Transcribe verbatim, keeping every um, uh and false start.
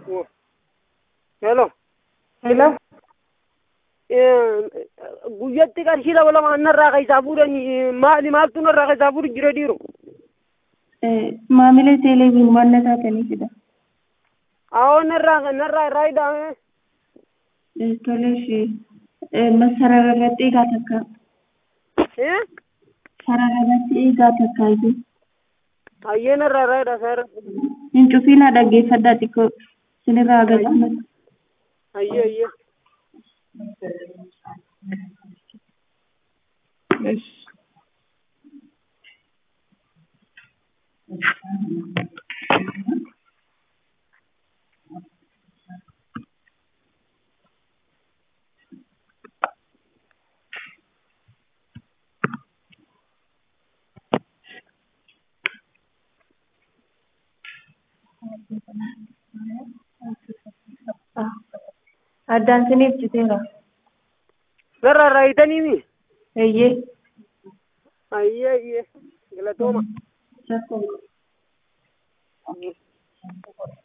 Oh, hello. Hello. Guyyatti qarshii lama lama annarraa keessaa fuudhanii maali maaltu narraa keessaa fuudhu jira dhiiru. Maamila televiziyoon waan na taatanidha. Awoo narraa narraa irraa hidhame. Tole ishee sarara irratti eegaa takka. Sarara irratti eegaa takka iyyuu. Hayyee narraa irraa hidha sarara. Hin cufiinaa dhaggeeffadhaa xiqqoo sinirraa agarsiisa. Hayyee hayyee. Yes. Addaan siniif citeera. Narraa irraa hidhanii. Eeyyee. Hayyee hayyee. Galatooma. Jakkoo.